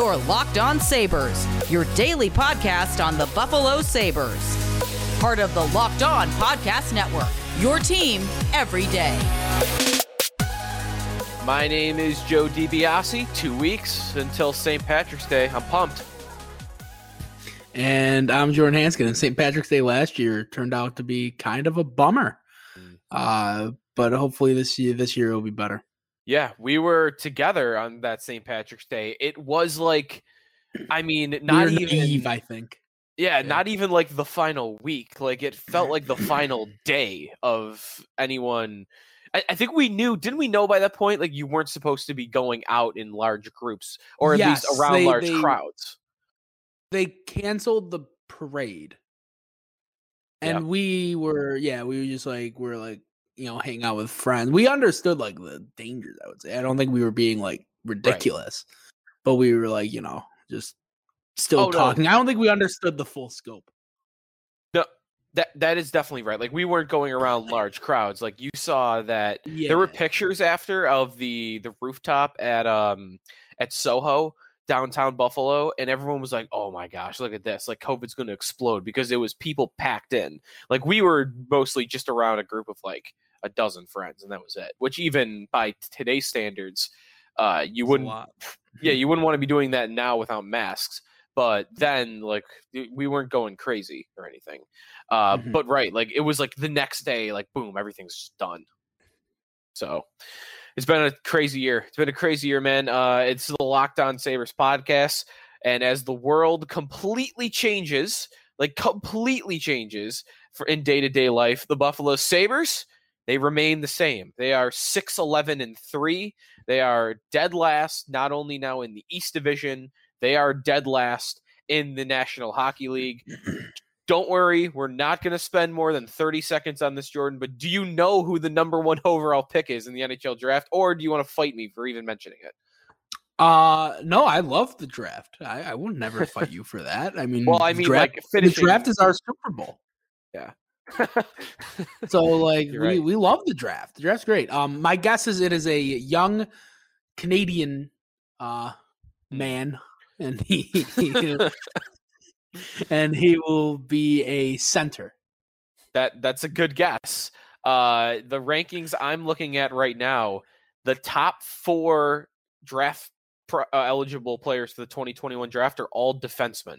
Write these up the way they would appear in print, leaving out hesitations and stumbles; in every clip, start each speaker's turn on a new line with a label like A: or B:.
A: Your Locked On Sabres, your daily podcast on the Buffalo Sabres. Part of the Locked On Podcast Network, your team every day.
B: My name is Joe DiBiase. 2 weeks until St. Patrick's Day. I'm pumped.
C: And I'm Jordan Hanskin. And St. Patrick's Day last year turned out to be kind of a bummer. But hopefully this year will be better.
B: Yeah, we were together on that St. Patrick's Day. It was like, I mean, not even
C: naive, I think.
B: Yeah, not even like the final week. Like it felt like the final day of anyone. I think we knew, didn't we know by that point, like you weren't supposed to be going out in large groups or at least around large crowds.
C: They canceled the parade. And we were just like, hang out with friends. We understood like the dangers, I would say. I don't think we were being like ridiculous, but we were like, just still talking. No. I don't think we understood the full scope.
B: No, that is definitely right. Like we weren't going around large crowds. Like you saw that there were pictures after of the rooftop at Soho, downtown Buffalo, and everyone was like, oh my gosh, look at this. Like COVID's going to explode because it was people packed in. Like we were mostly just around a group of like a dozen friends, and that was it. Which even by today's standards, you wouldn't want to be doing that now without masks. But then, like, we weren't going crazy or anything. But like it was like the next day, like boom, everything's just done. So it's been a crazy year. It's been a crazy year, man. It's the Locked On Sabres podcast, and as the world completely changes for in day-to-day life, the Buffalo Sabres, they remain the same. They are 6-11-3. They are dead last, not only now in the East Division, they are dead last in the National Hockey League. Don't worry, we're not going to spend more than 30 seconds on this, Jordan, but do you know who the number 1 overall pick is in the NHL draft, or do you want to fight me for even mentioning it?
C: No, I love the draft. I would never fight you for that. I mean, the draft is our Super Bowl.
B: Yeah.
C: So like we love the draft. The draft's great. My guess is it is a young Canadian man, and he and he will be a center.
B: That's a good guess. The rankings I'm looking at right now, the top 4 draft eligible players for the 2021 draft are all defensemen.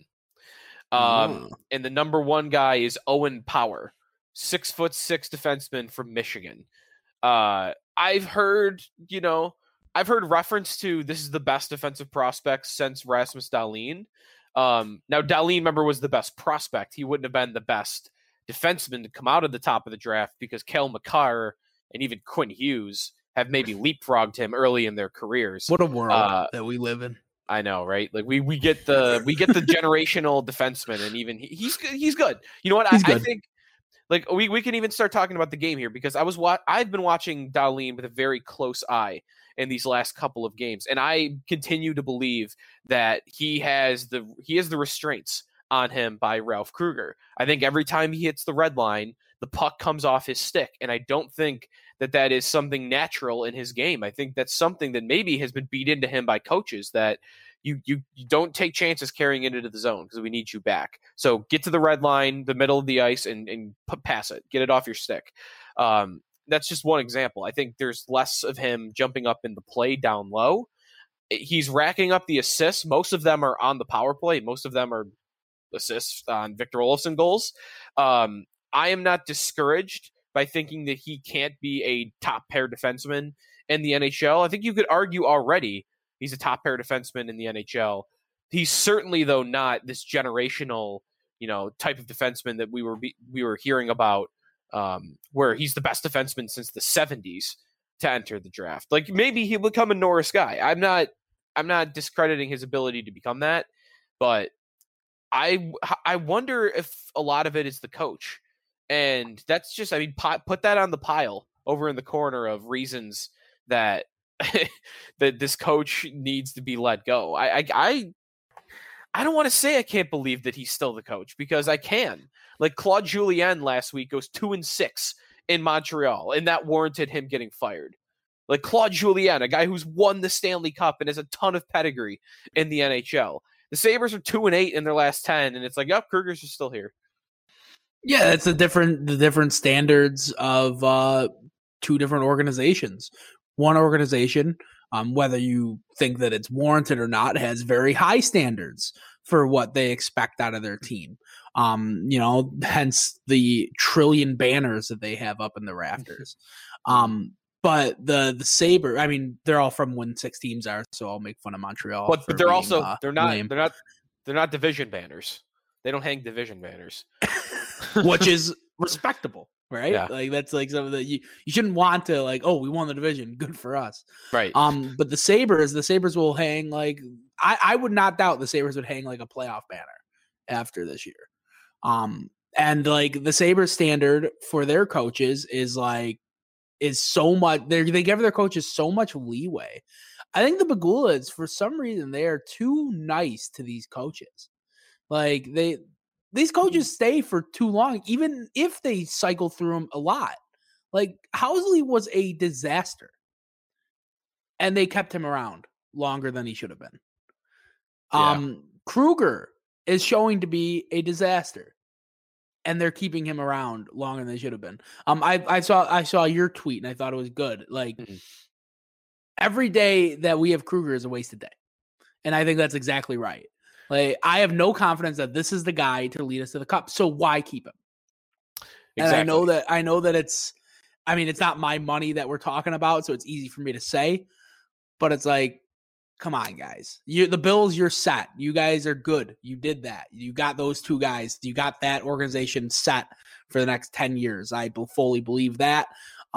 B: And the number 1 guy is Owen Power, 6'6" defenseman from Michigan. I've heard reference to this is the best defensive prospect since Rasmus Dahlin. Now Dahlin, remember, was the best prospect. He wouldn't have been the best defenseman to come out of the top of the draft because Cale Makar and even Quinn Hughes have maybe leapfrogged him early in their careers.
C: What a world that we live in.
B: I know, right? Like we get the generational defenseman, and even he's good. You know what? I think like we can even start talking about the game here because I've been watching Dahlin with a very close eye in these last couple of games, and I continue to believe that he has the restraints on him by Ralph Kruger. I think every time he hits the red line, the puck comes off his stick, and I don't think that is something natural in his game. I think that's something that maybe has been beat into him by coaches, that you don't take chances carrying it into the zone because we need you back. So get to the red line, the middle of the ice, and pass it. Get it off your stick. That's just one example. I think there's less of him jumping up in the play down low. He's racking up the assists. Most of them are on the power play. Most of them are assists on Victor Olofsson goals. I am not discouraged by thinking that he can't be a top pair defenseman in the NHL. I think you could argue already he's a top pair defenseman in the NHL. He's certainly, though, not this generational, type of defenseman that we were hearing about, where he's the best defenseman since the 70s to enter the draft. Like maybe he'll become a Norris guy. I'm not discrediting his ability to become that, but I wonder if a lot of it is the coach. And that's just, put that on the pile over in the corner of reasons that that this coach needs to be let go. I don't want to say I can't believe that he's still the coach, because I can. Like Claude Julien last week goes 2-6 in Montreal, and that warranted him getting fired. Like Claude Julien, a guy who's won the Stanley Cup and has a ton of pedigree in the NHL. The Sabres are 2-8 in their last 10, and it's like, yep, Kruger's just still here.
C: Yeah, it's the different standards of two different organizations. One organization, whether you think that it's warranted or not, has very high standards for what they expect out of their team. Hence the trillion banners that they have up in the rafters. But the Sabre, I mean, they're all from when 6 teams are, so I'll make fun of Montreal.
B: But they're also they're not division banners. They don't hang division banners,
C: which is respectable, right?
B: Yeah.
C: Like that's like something that you shouldn't want to like. Oh, we won the division, good for us,
B: right?
C: But the Sabres will hang like I would not doubt the Sabres would hang like a playoff banner after this year. And like the Sabres standard for their coaches is so much. They give their coaches so much leeway. I think the Pegulas, for some reason, they are too nice to these coaches. Like these coaches stay for too long, even if they cycle through them a lot. Like Housley was a disaster, and they kept him around longer than he should have been. Yeah. Kruger is showing to be a disaster, and they're keeping him around longer than they should have been. I saw your tweet and I thought it was good. Like every day that we have Kruger is a wasted day, and I think that's exactly right. Like I have no confidence that this is the guy to lead us to the cup. So why keep him? Exactly. And I know that it's not my money that we're talking about, so it's easy for me to say, but it's like, come on, guys. The Bills, you're set. You guys are good. You did that. You got those 2 guys. You got that organization set for the next 10 years. I fully believe that.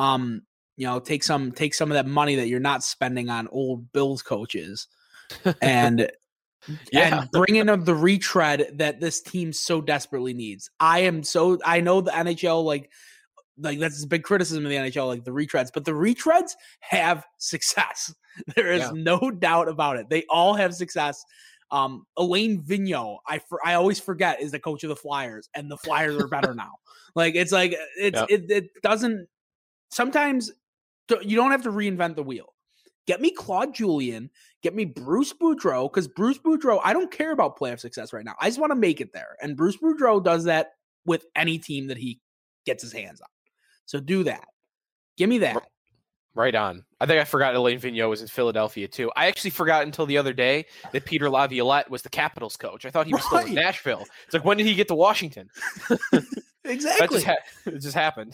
C: Take some of that money that you're not spending on old Bills coaches and and bring in the retread that this team so desperately needs. I know the NHL like that's a big criticism of the NHL, like the retreads, but the retreads have success. There is no doubt about it. They all have success. Alain Vigneault, I always forget, is the coach of the Flyers, and the Flyers are better now. Like it doesn't. Sometimes you don't have to reinvent the wheel. Get me Claude Julien. Get me Bruce Boudreau, because Bruce Boudreau, I don't care about playoff success right now. I just want to make it there. And Bruce Boudreau does that with any team that he gets his hands on. So do that. Give me that.
B: Right on. I think I forgot Alain Vigneault was in Philadelphia too. I actually forgot until the other day that Peter Laviolette was the Capitals coach. I thought he was still in Nashville. It's like, when did he get to Washington?
C: Exactly.
B: It just happened.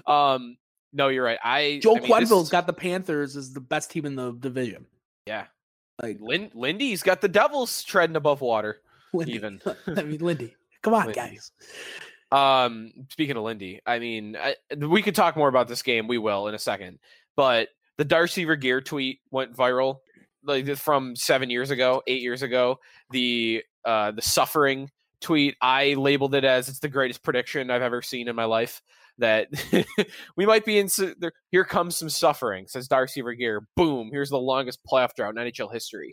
B: No, you're right.
C: Joel Quenneville's got the Panthers as the best team in the division.
B: Yeah. Like Lindy's got the Devils treading above water. Even.
C: Lindy. Come on, guys.
B: Speaking of Lindy, we could talk more about this game. We will in a second. But the Darcy Regier tweet went viral, like from 8 years ago. The suffering tweet, I labeled it as it's the greatest prediction I've ever seen in my life. That we might be in. Here comes some suffering, says Darcy Regier. Boom! Here's the longest playoff drought in NHL history.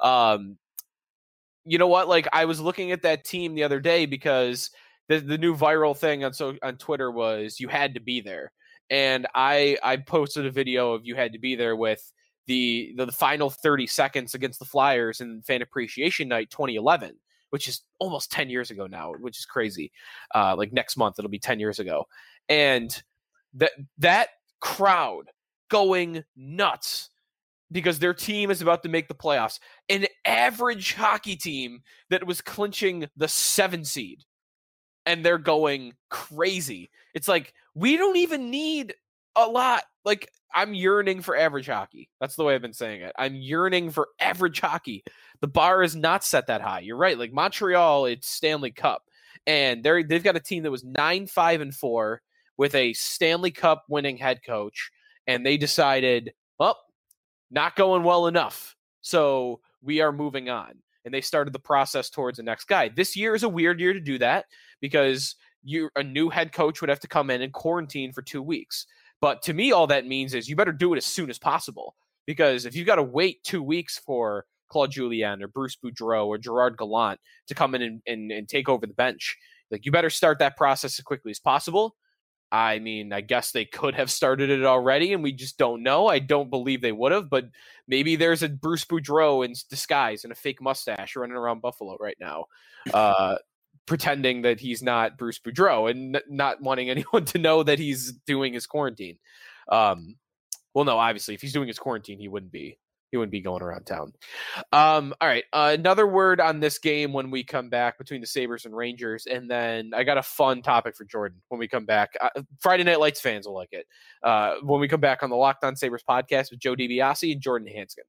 B: You know what? Like, I was looking at that team the other day because the new viral thing on Twitter was you had to be there, and I posted a video of you had to be there with the final 30 seconds against the Flyers in Fan Appreciation Night 2011, which is almost 10 years ago now, which is crazy. Like next month it'll be 10 years ago. And that crowd going nuts because their team is about to make the playoffs. An average hockey team that was clinching the 7 seed, and they're going crazy. It's like, we don't even need a lot. Like, I'm yearning for average hockey. That's the way I've been saying it. I'm yearning for average hockey. The bar is not set that high. You're right. Like Montreal, it's Stanley Cup. And they've got a team that was 9-5-4 with a Stanley Cup winning head coach, and they decided, well, not going well enough, so we are moving on. And they started the process towards the next guy. This year is a weird year to do that because a new head coach would have to come in and quarantine for 2 weeks. But to me, all that means is you better do it as soon as possible, because if you've got to wait 2 weeks for Claude Julien or Bruce Boudreau or Gerard Gallant to come in and take over the bench, like, you better start that process as quickly as possible. I mean, I guess they could have started it already, and we just don't know. I don't believe they would have, but maybe there's a Bruce Boudreau in disguise and a fake mustache running around Buffalo right now, pretending that he's not Bruce Boudreau and not wanting anyone to know that he's doing his quarantine. Well, no, obviously, if he's doing his quarantine, he wouldn't be going around town. All right. Another word on this game when we come back between the Sabres and Rangers. And then I got a fun topic for Jordan when we come back. Friday Night Lights fans will like it. When we come back on the Locked On Sabres podcast with Joe DiBiase and Jordan Hanskin.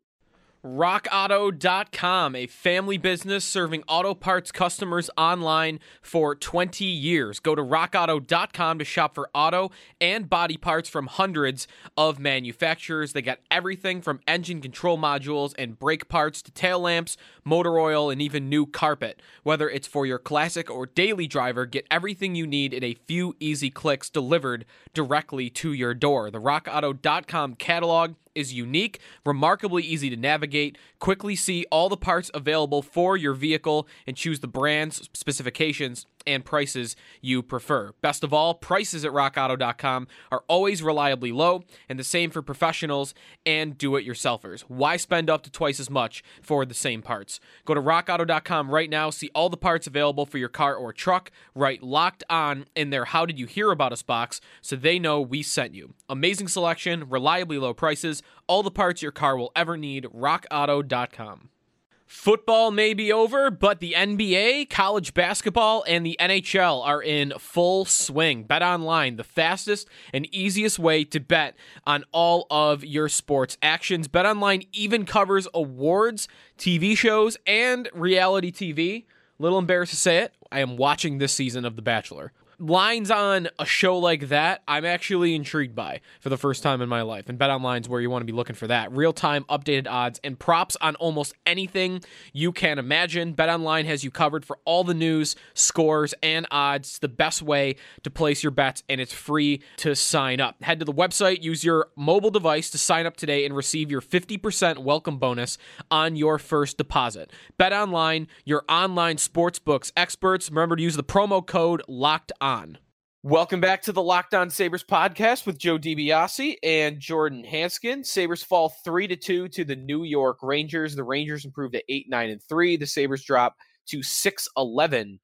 D: RockAuto.com, a family business serving auto parts customers online for 20 years. Go to RockAuto.com to shop for auto and body parts from hundreds of manufacturers. They got everything from engine control modules and brake parts to tail lamps, motor oil, and even new carpet. Whether it's for your classic or daily driver, get everything you need in a few easy clicks delivered directly to your door. The RockAuto.com catalog is unique, remarkably easy to navigate. Quickly see all the parts available for your vehicle and choose the brands, specifications, and prices you prefer. Best of all, prices at RockAuto.com are always reliably low, and the same for professionals and do-it-yourselfers. Why spend up to twice as much for the same parts? Go to RockAuto.com right now, see all the parts available for your car or truck, write Locked On in their How Did You Hear About Us box so they know we sent you. Amazing selection, reliably low prices, all the parts your car will ever need. RockAuto.com. Football may be over, but the NBA, college basketball, and the NHL are in full swing. BetOnline, the fastest and easiest way to bet on all of your sports actions. BetOnline even covers awards, TV shows, and reality TV. Little embarrassed to say it, I am watching this season of The Bachelor. Lines on a show like that, I'm actually intrigued by for the first time in my life. And BetOnline's where you want to be looking for that. Real-time updated odds and props on almost anything you can imagine. BetOnline has you covered for all the news, scores, and odds. It's the best way to place your bets, and it's free to sign up. Head to the website, use your mobile device to sign up today and receive your 50% welcome bonus on your first deposit. BetOnline, your online sportsbooks experts. Remember to use the promo code LOCKEDON.
B: Welcome back to the Locked On Sabres podcast with Joe DiBiase and Jordan Hanskin. Sabres fall 3-2 to the New York Rangers. The Rangers improved to 8-9-3. The Sabres drop to 6-11-3.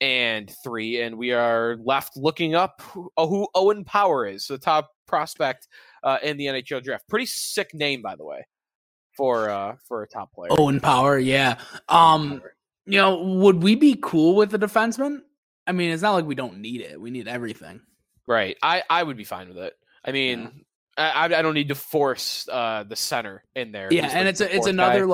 B: And we are left looking up who Owen Power is, the top prospect in the NHL draft. Pretty sick name, by the way, for a top player.
C: Owen Power, yeah. Would we be cool with the defenseman? I mean, it's not like we don't need it. We need everything.
B: Right. I would be fine with it. I mean, yeah. I don't need to force the center in there.
C: Yeah, and it's another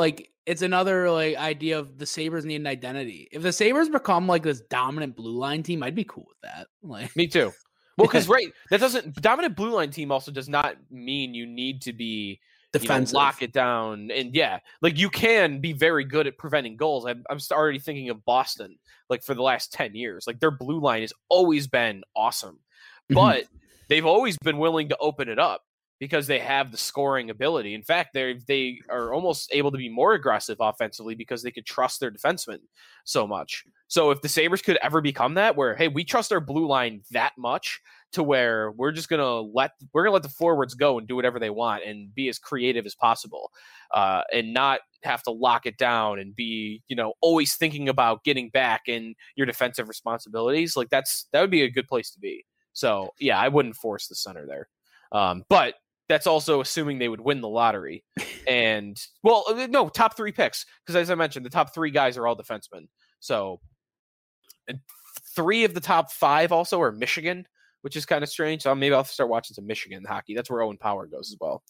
C: idea of the Sabres need an identity. If the Sabres become like this dominant blue line team, I'd be cool with that. Like,
B: me too. Well, because dominant blue line team also does not mean you need to be defensive, lock it down, and you can be very good at preventing goals. I'm already thinking of Boston, like for the last 10 years, like their blue line has always been awesome, but they've always been willing to open it up because they have the scoring ability. In fact, they are almost able to be more aggressive offensively because they could trust their defensemen so much. So if the Sabres could ever become that, where, hey, we trust our blue line that much to where we're gonna let the forwards go and do whatever they want and be as creative as possible, and not have to lock it down and be, always thinking about getting back and your defensive responsibilities. Like that would be a good place to be. So yeah, I wouldn't force the center there. But that's also assuming they would win the lottery. And top 3 picks, because as I mentioned, the top 3 guys are all defensemen. So 3 of the top 5 also are Michigan, which is kind of strange. So maybe I'll start watching some Michigan hockey. That's where Owen Power goes as well.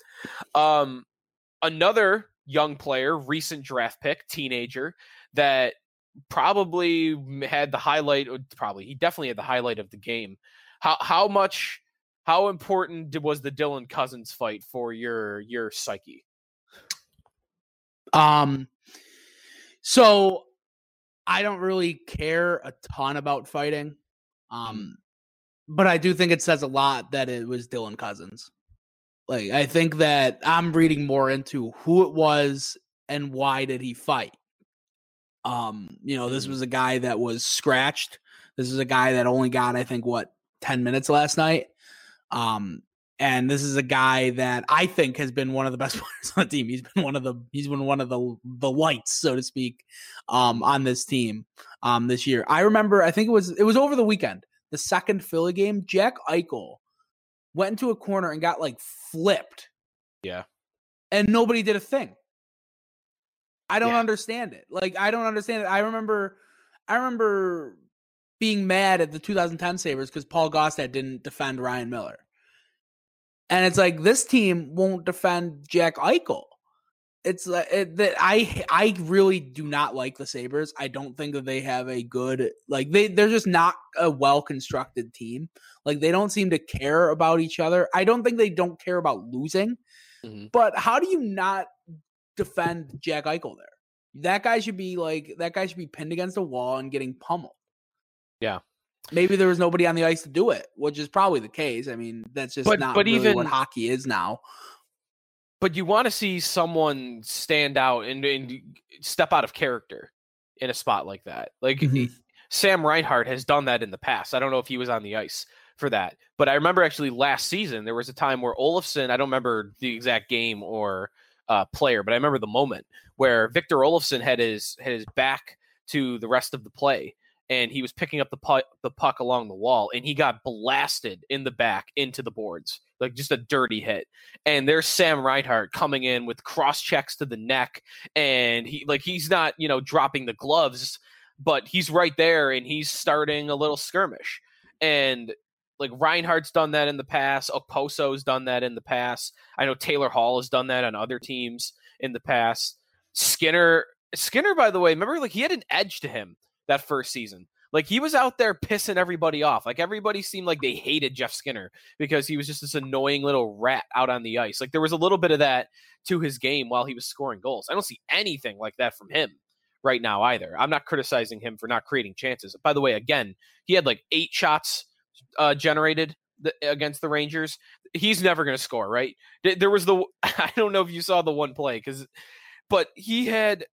B: Another young player, recent draft pick, teenager, that probably had the highlight. He definitely had the highlight of the game. How important was the Dylan Cozens fight for your psyche?
C: So I don't really care a ton about fighting. But I do think it says a lot that it was Dylan Cozens. Like, I think that I'm reading more into who it was and why did he fight. This was a guy that was scratched. This is a guy that only got, I think, 10 minutes last night. And this is a guy that I think has been one of the best players on the team. He's been one of the lights, so to speak, on this team this year. I remember, I think it was over the weekend, the second Philly game. Jack Eichel went into a corner and got like flipped.
B: Yeah.
C: And nobody did a thing. I don't understand it. Like, I don't understand it. I remember being mad at the 2010 Sabres because Paul Gaustad didn't defend Ryan Miller. And it's like, this team won't defend Jack Eichel. It's like that. I really do not like the Sabres. I don't think that they have a good, like, they're just not a well-constructed team. Like, they don't seem to care about each other. I don't think they don't care about losing. Mm-hmm. But how do you not defend Jack Eichel there? That guy should be pinned against a wall and getting pummeled.
B: Yeah.
C: Maybe there was nobody on the ice to do it, which is probably the case. I mean, that's just not really what hockey is now.
B: But you want to see someone stand out and step out of character in a spot like that. Like, Sam Reinhart has done that in the past. I don't know if he was on the ice for that, but I remember actually last season there was a time where Olofsson, I don't remember the exact game or player, but I remember the moment where Victor Olofsson had his back to the rest of the play, and he was picking up the puck along the wall, and he got blasted in the back into the boards, like just a dirty hit. And there's Sam Reinhart coming in with cross checks to the neck, and he's not, dropping the gloves, but he's right there, and he's starting a little skirmish. And like, Reinhardt's done that in the past. Okposo's done that in the past. I know Taylor Hall has done that on other teams in the past. Skinner, by the way, remember, like, he had an edge to him that first season. Like, he was out there pissing everybody off. Like, everybody seemed like they hated Jeff Skinner because he was just this annoying little rat out on the ice. Like, there was a little bit of that to his game while he was scoring goals. I don't see anything like that from him right now either. I'm not criticizing him for not creating chances. By the way, again, he had like 8 shots generated against the Rangers. He's never going to score, right? There was I don't know if you saw the one play, but he had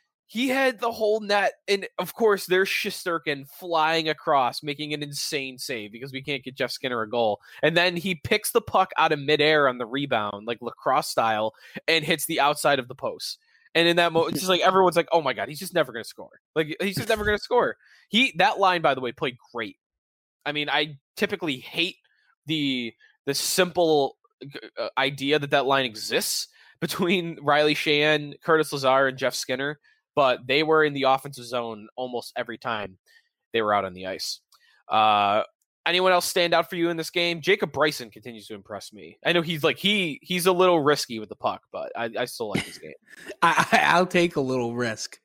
B: the whole net, and of course there's Shesterkin flying across, making an insane save because we can't get Jeff Skinner a goal, and then he picks the puck out of midair on the rebound, like lacrosse style, and hits the outside of the post. And in that moment, it's just like everyone's like, "Oh my god, he's just never going to score!" Like, he's just never going to score. That line, by the way, played great. I mean, I typically hate the simple idea that line exists between Riley Sheahan, Curtis Lazar, and Jeff Skinner, but they were in the offensive zone almost every time they were out on the ice. Anyone else stand out for you in this game? Jacob Bryson continues to impress me. I know he's a little risky with the puck, but I still like this game.
C: I'll take a little risk.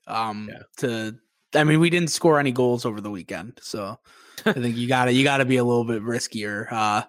C: We didn't score any goals over the weekend, so I think you gotta be a little bit riskier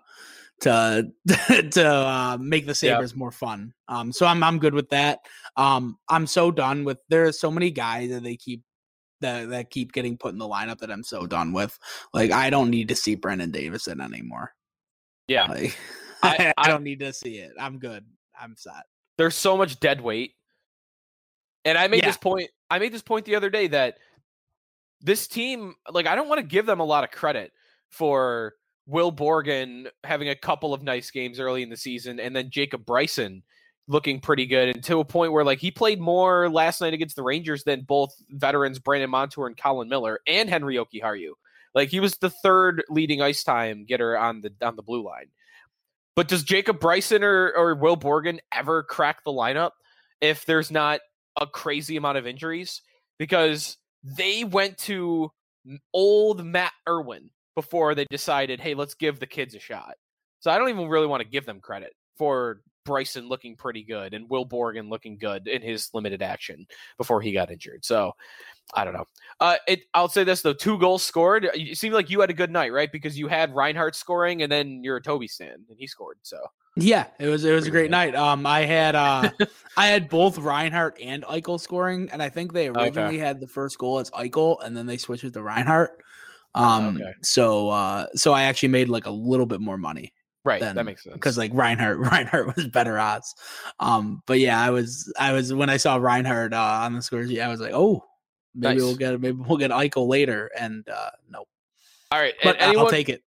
C: to make the Sabres more fun. So I'm good with that. I'm so done with. There are so many guys that keep getting put in the lineup that I'm so done with. Like, I don't need to see Brendan Davison anymore.
B: Yeah,
C: like, I don't need to see it. I'm good. I'm set.
B: There's so much dead weight, and I made this point. I made this point the other day that this team, like, I don't want to give them a lot of credit for Will Borgen having a couple of nice games early in the season, and then Jacob Bryson looking pretty good, and to a point where, like, he played more last night against the Rangers than both veterans Brandon Montour and Colin Miller and Henry Jokiharju. Like, he was the third leading ice time getter on the blue line. But does Jacob Bryson or Will Borgen ever crack the lineup if there's not a crazy amount of injuries? Because they went to old Matt Irwin before they decided, hey, let's give the kids a shot. So I don't even really want to give them credit for Bryson looking pretty good and Will Borgen looking good in his limited action before he got injured. So I don't know. I'll say this, though. 2 goals scored. It seemed like you had a good night, right? Because you had Reinhart scoring, and then you're a Toby stan, and he scored. So
C: yeah, it was a great night. I had both Reinhart and Eichel scoring, and I think they originally had the first goal as Eichel, and then they switched it to Reinhart. So I actually made like a little bit more money.
B: Right, that makes sense.
C: Because like Reinhart was better odds. But yeah, I was when I saw Reinhart on the scores, I was like, oh, maybe we'll get Eichel later, and nope.
B: All right,
C: but I'll take it.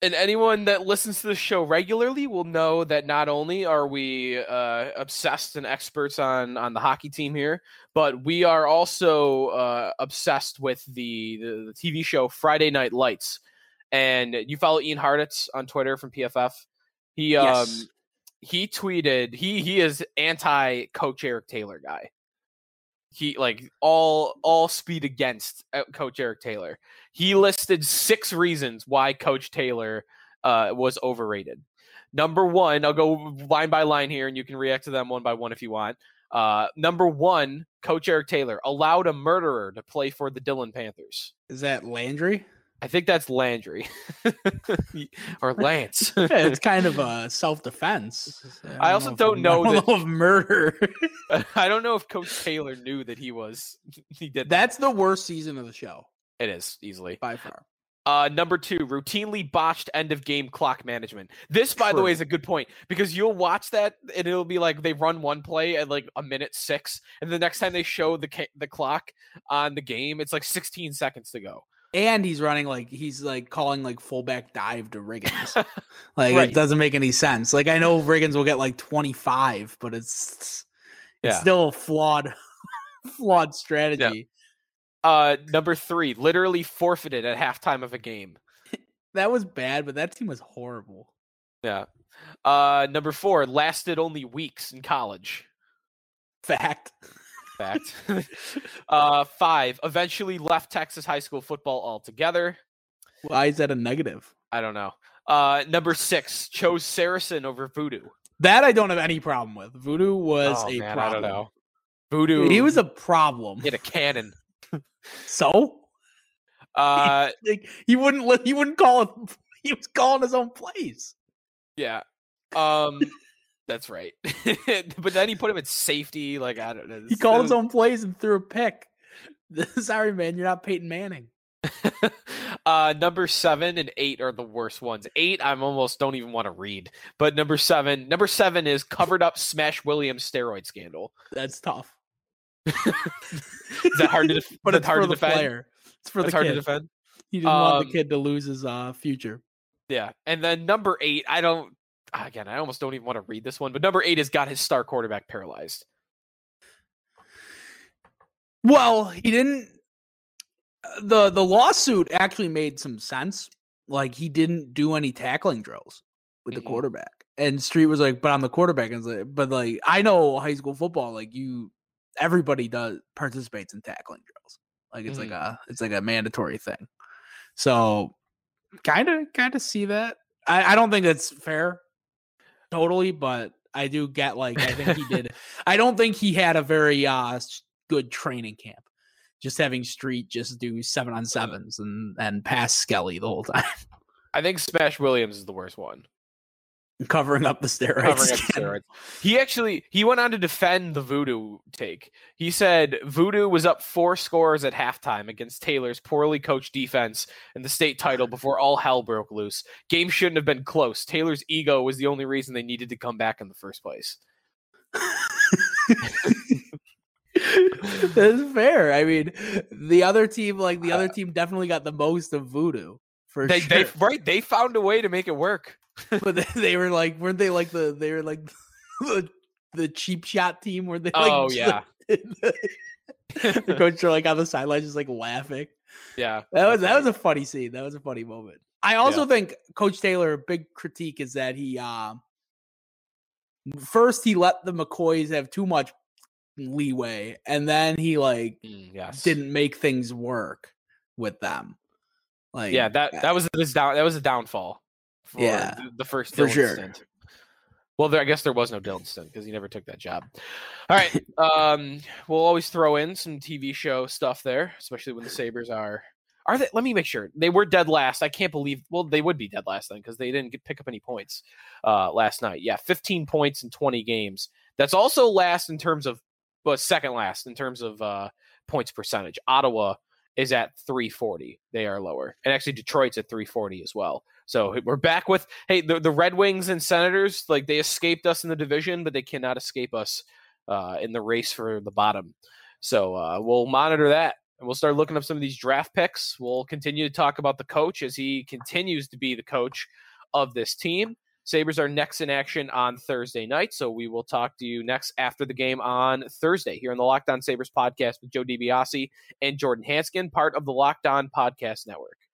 B: And anyone that listens to the show regularly will know that not only are we obsessed and experts on the hockey team here, but we are also obsessed with the TV show Friday Night Lights. And you follow Ian Hartitz on Twitter from PFF. He tweeted he is anti Coach Eric Taylor guy. He like all speed against Coach Eric Taylor. He listed 6 reasons why Coach Taylor was overrated. Number 1, I'll go line by line here, and you can react to them one by one if you want. Number 1, Coach Eric Taylor allowed a murderer to play for the Dillon Panthers.
C: Is that Landry?
B: I think that's Landry or Lance.
C: It's kind of a self-defense.
B: I also don't know
C: of murder.
B: I don't know if Coach Taylor knew that he did.
C: That's the worst season of the show.
B: It is easily
C: by far.
B: Number 2, routinely botched end of game clock management. This, by the way, is a good point because you'll watch that and it'll be like they run one play at like a minute 6, and the next time they show the clock on the game, it's like 16 seconds to go.
C: And he's calling like fullback dive to Riggins. Like
B: right.
C: It doesn't make any sense. Like I know Riggins will get like 25, but it's still a flawed strategy.
B: Yeah. Number 3, literally forfeited at halftime of a game.
C: That was bad, but that team was horrible.
B: Yeah. Number 4, lasted only weeks in college.
C: Fact.
B: 5, eventually left Texas high school football altogether.
C: Why is that a negative?
B: I don't know. Number 6, chose Saracen over Voodoo.
C: That I don't have any problem with. Voodoo was problem.
B: I don't know. Voodoo.
C: He was a problem.
B: He had a cannon.
C: So? He wouldn't call it. He was calling his own plays.
B: Yeah. That's right. But then he put him at safety. Like, I don't know.
C: He called his own plays and threw a pick. Sorry, man. You're not Peyton Manning.
B: Number 7 and 8 are the worst ones. 8, I almost don't even want to read. But number 7 is covered up Smash Williams steroid scandal.
C: That's tough.
B: Is that hard to defend?
C: But it's hard to defend. Player. It's for
B: That's
C: the
B: hard
C: kid.
B: to defend.
C: He didn't want the kid to lose his future.
B: Yeah. And then number 8, I almost don't even want to read this one, but number 8 has got his star quarterback paralyzed.
C: Well, he didn't. The lawsuit actually made some sense. Like he didn't do any tackling drills with the quarterback, and Street was like, "But I'm the quarterback." And like, but like I know high school football, like everybody participates in tackling drills. Like it's like a mandatory thing. So kind of see that. I don't think that's fair. Totally, but I do get I think he did. I don't think he had a very good training camp. Just having Street just do 7-on-7s and pass Skelly the whole time.
B: I think Smash Williams is the worst one.
C: Covering up the steroids.
B: He went on to defend the Voodoo take. He said Voodoo was up 4 scores at halftime against Taylor's poorly coached defense in the state title before all hell broke loose. Game shouldn't have been close. Taylor's ego was the only reason they needed to come back in the first place.
C: That's fair. I mean, the other team definitely got the most of Voodoo for sure.
B: They found a way to make it work.
C: But they were like, weren't they like the cheap shot team where they
B: the
C: coach are like on the sidelines just like laughing.
B: Yeah.
C: That was a funny scene. That was a funny moment. I also think Coach Taylor, a big critique is that he first he let the McCoys have too much leeway, and then he didn't make things work with them.
B: That was a downfall for the first Dillon stint. Well, I guess there was no Dillon stint because he never took that job. All right, we'll always throw in some TV show stuff there, especially when the Sabres are they? Let me make sure they were dead last. I can't believe. Well, they would be dead last then because they didn't pick up any points last night. Yeah, 15 points in 20 games. That's also last in terms of. But second last in terms of points percentage. Ottawa is at 340. They are lower. And actually Detroit's at 340 as well. So we're back with, the Red Wings and Senators, they escaped us in the division, but they cannot escape us in the race for the bottom. So we'll monitor that And we'll start looking up some of these draft picks. We'll continue to talk about the coach as he continues to be the coach of this team. Sabres are next in action on Thursday night, so we will talk to you next after the game on Thursday here on the Locked On Sabres podcast with Joe DiBiase and Jordan Hanskin, part of the Locked On Podcast Network.